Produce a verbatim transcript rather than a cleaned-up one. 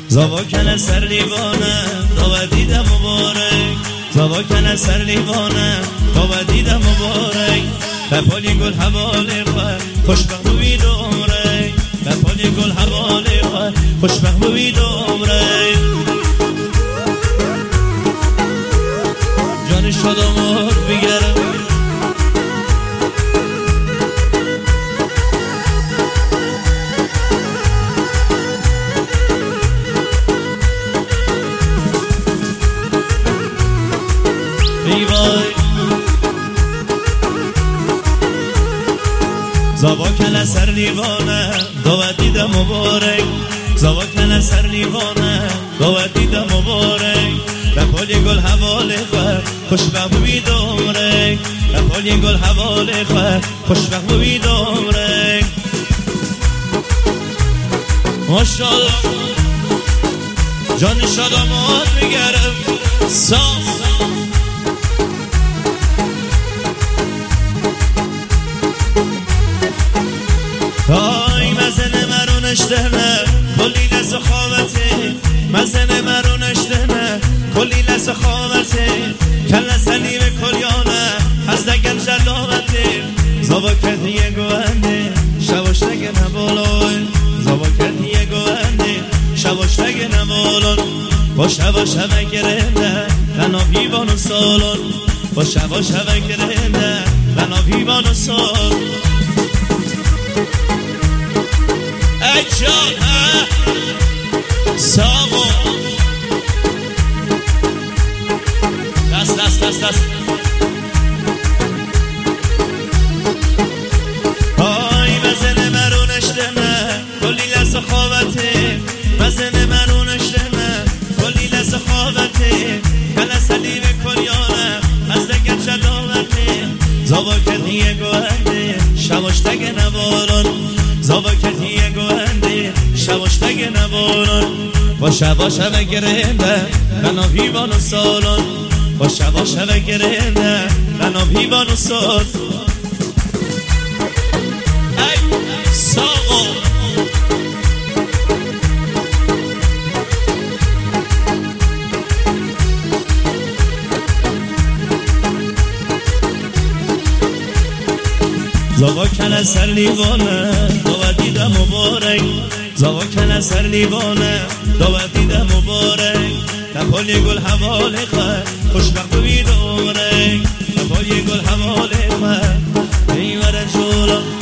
زوا کن سر لیوانه دو دیدم مبارک زوا کن سر لیوانه دو دیدم مبارک بپالی گل حواله خواه خوشبخت بوید عمره بپالی گل حواله خواه خوشبخت بوید عمره جان شادمات بگرم ای وای زوا کن سر لیوانه دو دیدم مبارک زوا کن سر لیوانه دو دیدم مبارک بپالی گل حواله خواه خوشبخت بوید عمرک بپالی گل حواله خواه خوشبخت بوید عمرک ماشاءالله جان شادمات بگرم صاف آی مزن مرونشته نه کلی لس خوابته مزن مرونشته نه کلی لس خوابته کل سلیم کلیانه از دگم جلابته زوا کردیه گوهنده شواشتگه نبالای زوا کردیه گوهنده شواشتگه نبالان با شوا شوا گرنده لنا بیوان و سالان با شوا شوا گرنده لنا بیوان و سال ای جان ها سامو دست دست دست دست آی مزن مرونشته نه کلی لس خوابته مزن مرونشته نه کلی لس خوابته کل سلیم کلیانه از دگر جلابته زوا کردیه گوهنده شواشتگه نبالان زوا کردیه گوهنده شواشتگه نبالان با شوا شوا گرنده بنا بیوان و سالان با شوا شوا گرنده بنا بیوان و سال ای ساقو زوا کن سر لیوانه دو دیدم مبارک زوا کن سر لیوانه دو دیدم مبارک بپالی گل حواله خواه خوشبخت بوید عمرک بپالی گل حواله خواه ای ور جولا